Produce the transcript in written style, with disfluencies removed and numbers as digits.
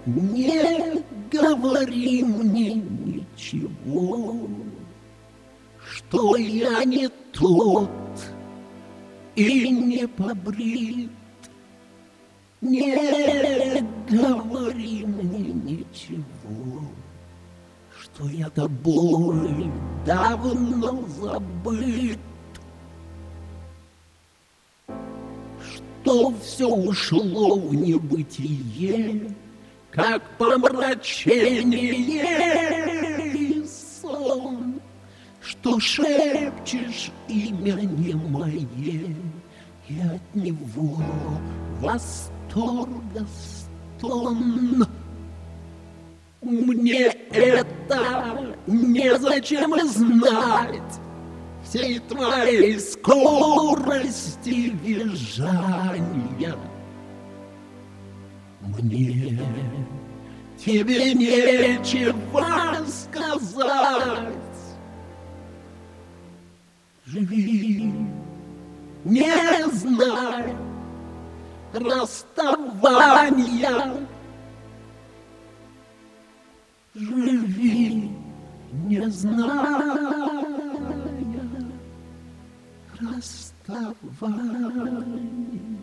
Не говори мне ничего, что я не тот и не побрит. Не говори мне ничего, что я тобой давно забыт, что все ушло в небытие, как помрачение и сон, что шепчешь имя не мое, и от него восторга стон. Мне это незачем знать, всей твоей скорости визжания. Мне тебе нечего сказать. Живи, не зная расставания. Живи, не зная расставания.